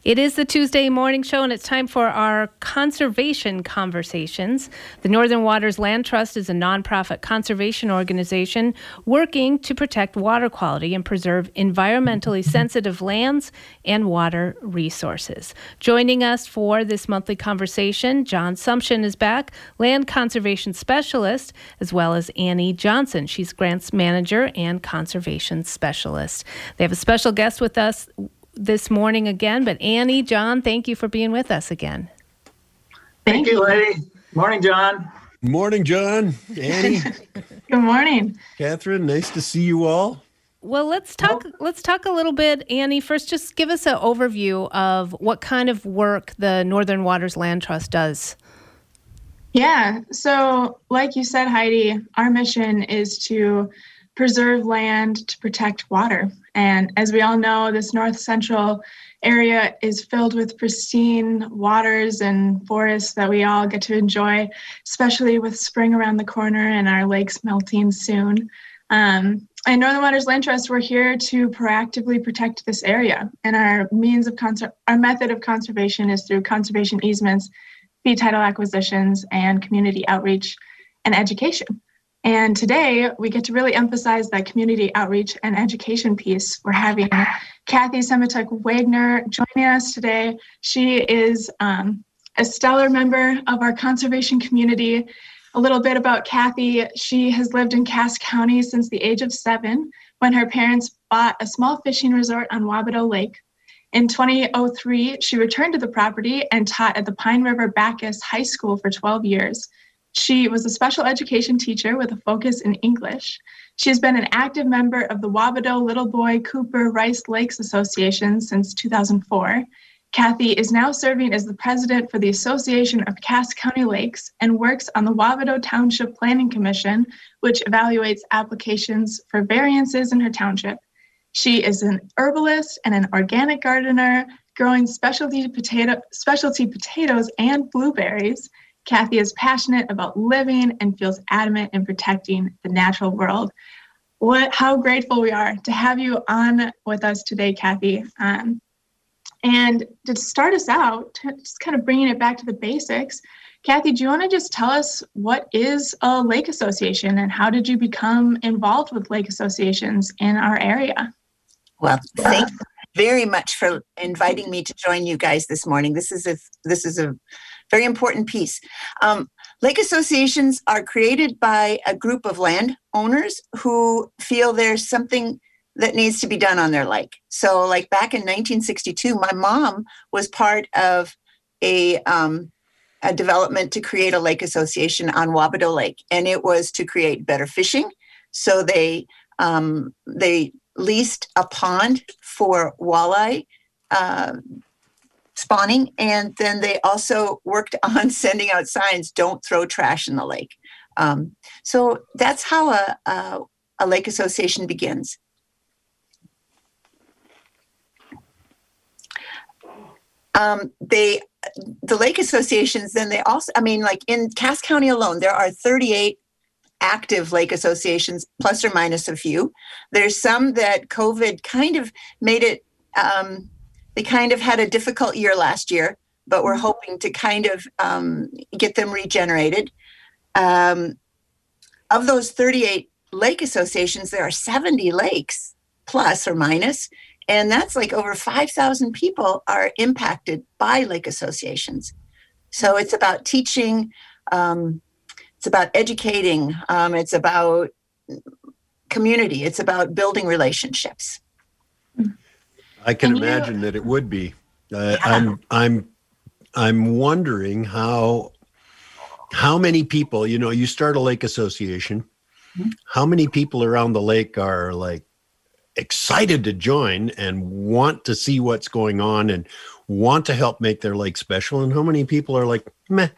It is the Tuesday morning show, and it's time for our conservation conversations. The Northern Waters Land Trust is a nonprofit conservation organization working to protect water quality and preserve environmentally sensitive lands and water resources. Joining us for this monthly conversation, John Sumption is back, land conservation specialist, as well as Annie Johnson. She's grants manager and conservation specialist. They have a special guest with us this morning again, but Annie, John, thank you for being with us again. Thank you, lady. Morning, John. Morning, John. Annie. Good morning. Catherine, nice to see you all. Well, let's talk a little bit, Annie. First, just give us an overview of what kind of work the Northern Waters Land Trust does. Yeah, so like you said, Heidi, our mission is to preserve land to protect water. And as we all know, this north central area is filled with pristine waters and forests that we all get to enjoy, especially with spring around the corner and our lakes melting soon. And Northern Waters Land Trust, we're here to proactively protect this area. And our method of conservation is through conservation easements, fee title acquisitions, and community outreach and education. And today, we get to really emphasize that community outreach and education piece. We're having Kathy Semituk-Wagner joining us today. She is a stellar member of our conservation community. A little bit about Kathy. She has lived in Cass County since the age of 7, when her parents bought a small fishing resort on Wabidoux Lake. In 2003, she returned to the property and taught at the Pine River Bacchus High School for 12 years. She was a special education teacher with a focus in English. She has been an active member of the Wabidoux Little Boy Cooper Rice Lakes Association since 2004. Kathy is now serving as the president for the Association of Cass County Lakes and works on the Wabidoux Township Planning Commission, which evaluates applications for variances in her township. She is an herbalist and an organic gardener, growing specialty potatoes and blueberries. Kathy is passionate about living and feels adamant in protecting the natural world. How grateful we are to have you on with us today, Kathy. And to start us out, just kind of bringing it back to the basics, Kathy, do you want to just tell us what is a lake association and how did you become involved with lake associations in our area? Well, thank you very much for inviting me to join you guys this morning. This is a very important piece. Lake associations are created by a group of landowners who feel there's something that needs to be done on their lake. So like back in 1962, my mom was part of a development to create a lake association on Wabidoux Lake. And it was to create better fishing. So they leased a pond for walleye spawning, and then they also worked on sending out signs, don't throw trash in the lake. So that's how a lake association begins. The lake associations, then they also, like in Cass County alone, there are 38 active lake associations, plus or minus a few. There's some that COVID kind of made it, they kind of had a difficult year last year, but we're hoping to kind of get them regenerated. Of those 38 lake associations, there are 70 lakes, plus or minus, and that's like over 5,000 people are impacted by lake associations. So it's about teaching, it's about educating, it's about community, it's about building relationships. I can imagine that it would be. I'm wondering how many people, you start a lake association, how many people around the lake are like excited to join and want to see what's going on and want to help make their lake special, and how many people are like, meh?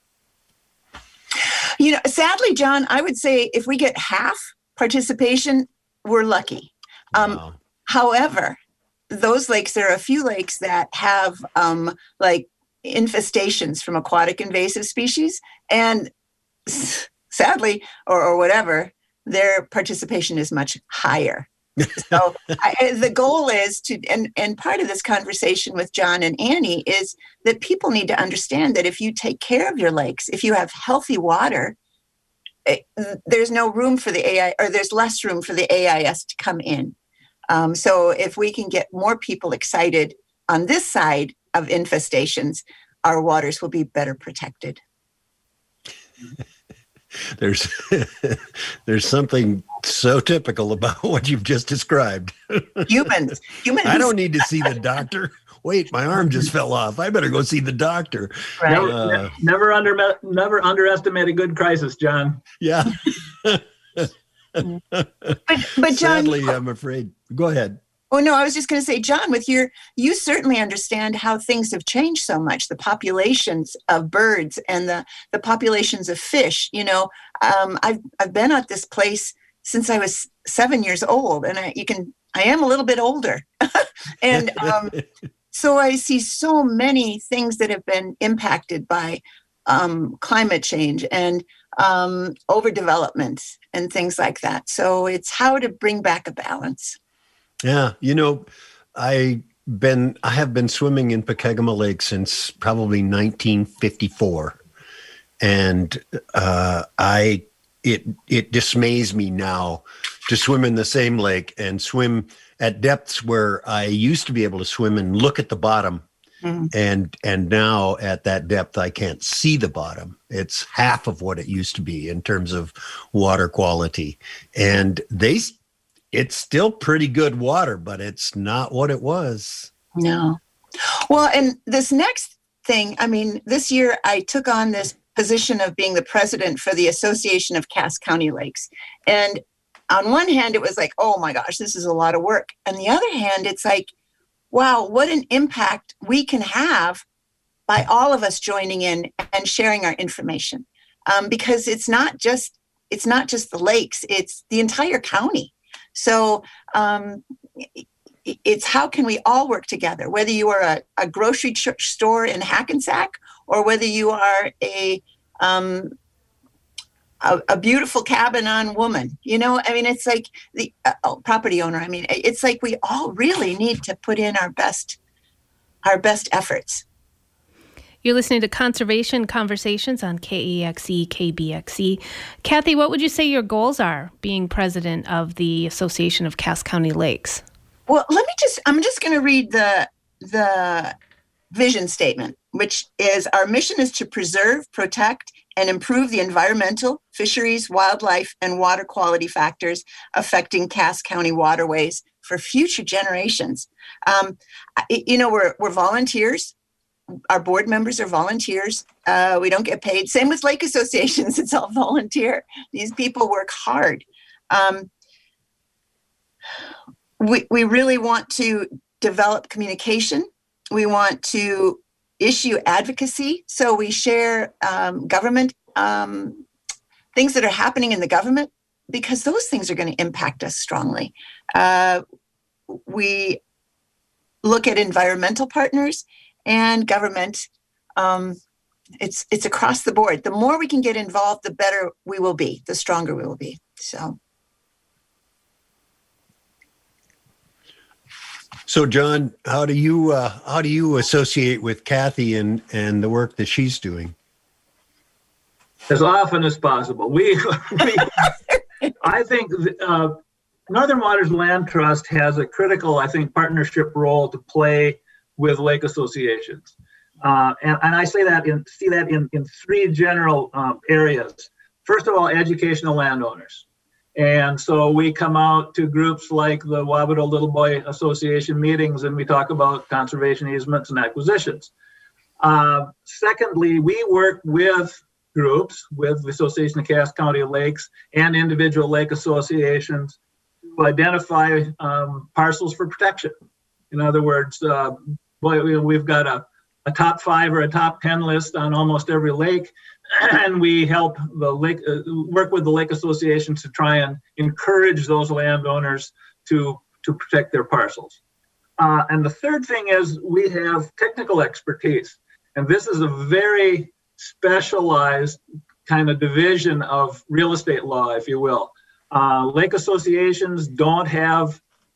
Sadly, John, I would say if we get half participation, we're lucky. Wow. However, those lakes, there are a few lakes that have like infestations from aquatic invasive species, and sadly, or whatever, their participation is much higher. So the goal is to, and part of this conversation with John and Annie is that people need to understand that if you take care of your lakes, if you have healthy water, there's no room for the AI, or there's less room for the AIS to come in. So if we can get more people excited on this side of infestations, our waters will be better protected. There's something so typical about what you've just described. Humans. I don't need to see the doctor. Wait, my arm just fell off. I better go see the doctor. Right. Never underestimate a good crisis, John. Yeah. But John, Sadly, I'm afraid. Go ahead. Oh, no, I was just going to say, John, you certainly understand how things have changed so much, the populations of birds and the populations of fish. I've been at this place since I was 7 years old, and I am a little bit older. And so I see so many things that have been impacted by climate change and overdevelopment and things like that. So it's how to bring back a balance. Yeah, I have been swimming in Pokegama Lake since probably 1954, and it dismays me now to swim in the same lake and swim at depths where I used to be able to swim and look at the bottom, and now at that depth I can't see the bottom. It's half of what it used to be in terms of water quality, and it's still pretty good water, but it's not what it was. No. Well, and this next thing, this year I took on this position of being the president for the Association of Cass County Lakes. And on one hand, it was like, oh my gosh, this is a lot of work. On the other hand, it's like, wow, what an impact we can have by all of us joining in and sharing our information. Because it's not just the lakes, it's the entire county. So it's how can we all work together, whether you are a grocery store in Hackensack or whether you are a beautiful cabin on woman, it's like the property owner. It's like we all really need to put in our best efforts. You're listening to Conservation Conversations on KEXE, KBXE. Kathy, what would you say your goals are being president of the Association of Cass County Lakes? Well, I'm just going to read the vision statement, which is our mission is to preserve, protect, and improve the environmental, fisheries, wildlife, and water quality factors affecting Cass County waterways for future generations. We're volunteers. Our board members are volunteers. We don't get paid. Same with lake associations. It's all volunteer. These people work hard. We really want to develop communication. We want to issue advocacy. So we share government things that are happening in the government, because those things are going to impact us strongly. We look at environmental partners and government. It's across the board. The more we can get involved, the better we will be, the stronger we will be. So John, how do you associate with Kathy and the work that she's doing? As often as possible. I think Northern Waters Land Trust has a critical, partnership role to play with lake associations. And I see that in three general areas. First of all, educational landowners. And so we come out to groups like the Wabato Little Boy Association meetings, and we talk about conservation easements and acquisitions. Secondly, we work with groups, with the Association of Cass County Lakes and individual lake associations to identify parcels for protection. In other words, we've got a top 5 or a top 10 list on almost every lake, and we help the lake work with the lake associations to try and encourage those landowners to protect their parcels. And the third thing is we have technical expertise, and this is a very specialized kind of division of real estate law, if you will. Lake associations don't have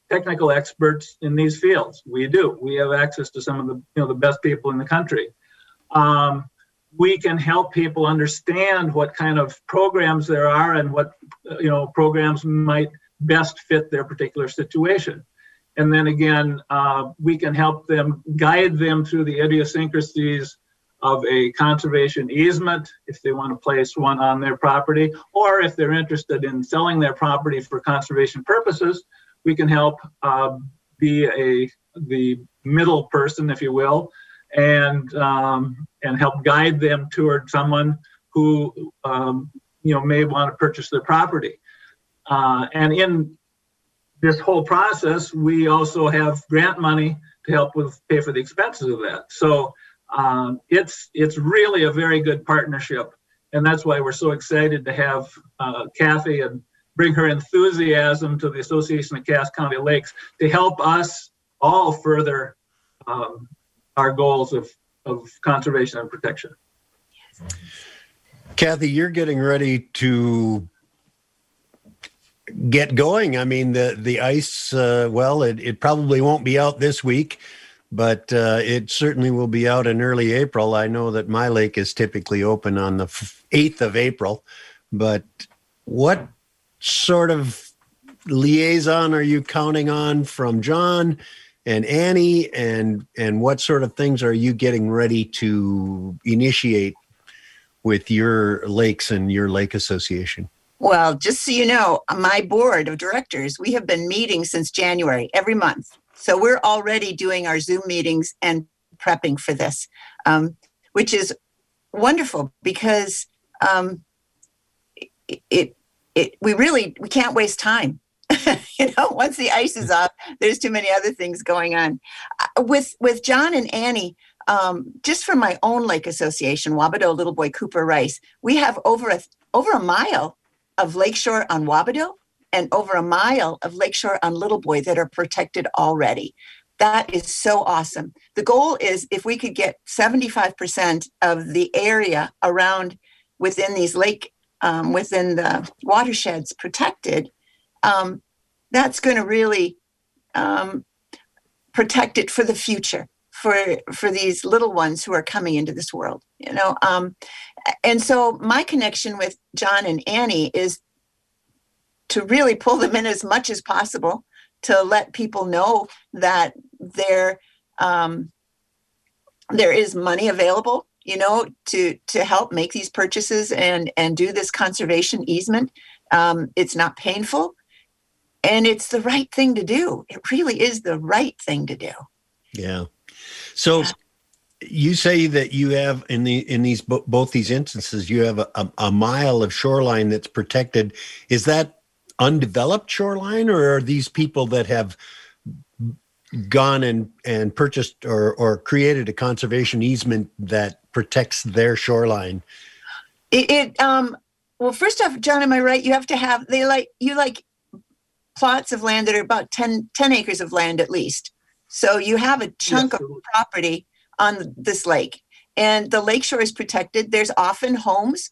technical experts in these fields. We do. We have access to some of the best people in the country. We can help people understand what kind of programs there are and what programs might best fit their particular situation. And then again, we can help them, guide them through the idiosyncrasies of a conservation easement if they want to place one on their property, or if they're interested in selling their property for conservation purposes, we can help be the middle person, if you will, and help guide them toward someone who may want to purchase their property. And in this whole process, we also have grant money to help pay for the expenses of that. So it's really a very good partnership, and that's why we're so excited to have Kathy and bring her enthusiasm to the Association of Cass County Lakes to help us all further our goals of conservation and protection. Kathy, you're getting ready to get going. I mean, the ice, it probably won't be out this week, but it certainly will be out in early April. I know that my lake is typically open on the 8th of April, but what sort of liaison are you counting on from John and Annie, and what sort of things are you getting ready to initiate with your lakes and your lake association? Well, just so you know, my board of directors, we have been meeting since January every month. So we're already doing our Zoom meetings and prepping for this, which is wonderful because we can't waste time. Once the ice is off, there's too many other things going on. With John and Annie, just from my own lake association, Wabidoux, Little Boy, Cooper, Rice, we have over a mile of lakeshore on Wabidoux and over a mile of lakeshore on Little Boy that are protected already. That is so awesome. The goal is if we could get 75% of the area around within these within the watersheds protected, that's going to really protect it for the future, for these little ones who are coming into this world, and so my connection with John and Annie is to really pull them in as much as possible to let people know that there is money available, to help make these purchases and do this conservation easement. It's not painful, and it's the right thing to do. It really is the right thing to do. Yeah. So you say that you have in these both these instances, you have a mile of shoreline that's protected. Is that undeveloped shoreline, or are these people that have gone and purchased or created a conservation easement that protects their shoreline? Well, first off, John, am I right? You have to have plots of land that are about 10 acres of land at least. So you have a chunk of property on this lake, and the lakeshore is protected. There's often homes.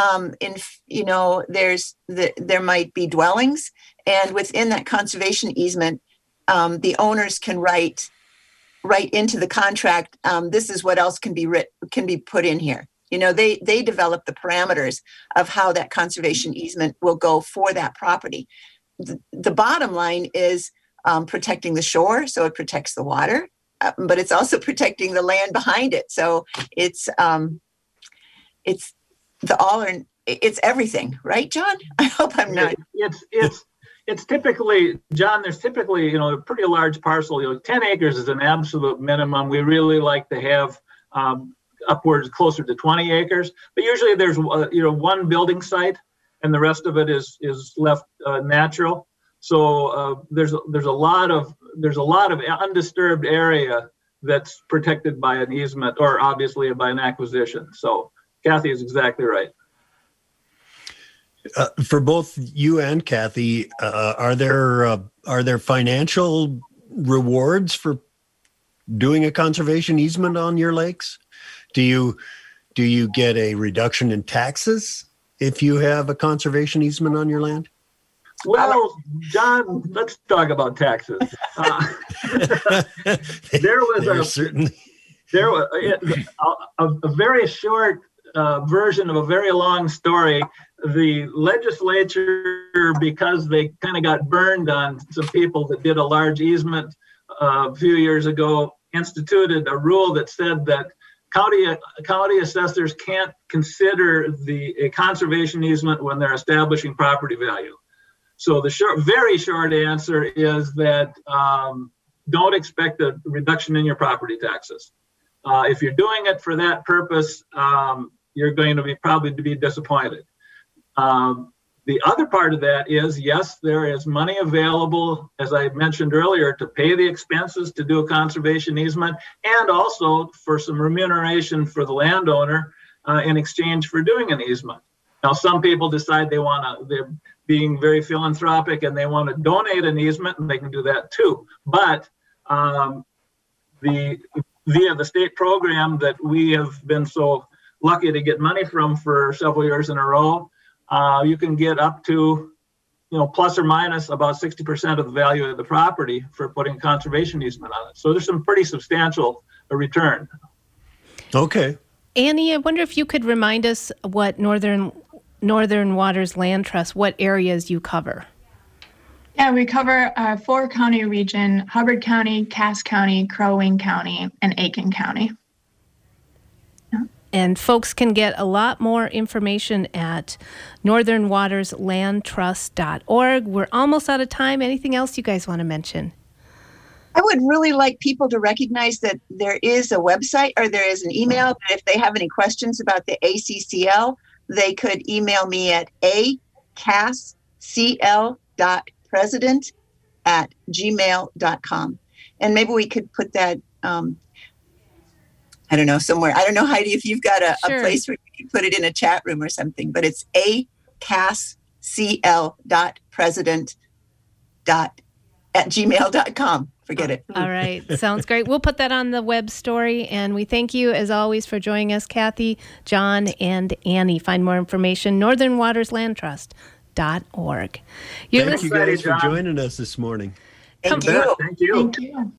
There might be dwellings, and within that conservation easement, the owners can write into the contract. This is what else can be put in here. They develop the parameters of how that conservation easement will go for that property. The bottom line is protecting the shore, so it protects the water, but it's also protecting the land behind it. So it's everything, right, John? I hope I'm not. It's typically, John, there's typically, a pretty large parcel, 10 acres is an absolute minimum. We really like to have upwards closer to 20 acres, but usually there's, one building site and the rest of it is left natural. So there's a lot of undisturbed area that's protected by an easement or obviously by an acquisition. So Kathy is exactly right. For both you and Kathy, are there financial rewards for doing a conservation easement on your lakes? Do you get a reduction in taxes if you have a conservation easement on your land? Well, John, let's talk about taxes. There was a very short version of a very long story. The legislature, because they kind of got burned on some people that did a large easement a few years ago, instituted a rule that said that county assessors can't consider a conservation easement when they're establishing property value. So the very short answer is that don't expect a reduction in your property taxes. If you're doing it for that purpose, you're going to probably be disappointed. The other part of that is, yes, there is money available, as I mentioned earlier, to pay the expenses to do a conservation easement, and also for some remuneration for the landowner in exchange for doing an easement. Now, some people decide they're being very philanthropic and they want to donate an easement, and they can do that too. But via the state program that we have been so lucky to get money from for several years in a row, you can get up to, plus or minus about 60% of the value of the property for putting a conservation easement on it. So there's some pretty substantial return. Okay. Annie, I wonder if you could remind us what Northern Waters Land Trust, what areas you cover. Yeah, we cover a 4-county region: Hubbard County, Cass County, Crow Wing County, and Aiken County. And folks can get a lot more information at northernwaterslandtrust.org. We're almost out of time. Anything else you guys want to mention? I would really like people to recognize that there is a website or there is an email. If they have any questions about the ACCL, they could email me at acascl.president@gmail.com. And maybe we could put that, I don't know, somewhere. I don't know, Heidi, if you've got a place where you can put it in a chat room or something, but it's acascl.president@gmail.com. Forget it. All right. Sounds great. We'll put that on the web story. And we thank you, as always, for joining us, Kathy, John, and Annie. Find more information, northernwaterslandtrust.org. Thank you guys for joining us this morning. Thank you. Thank you. Thank you.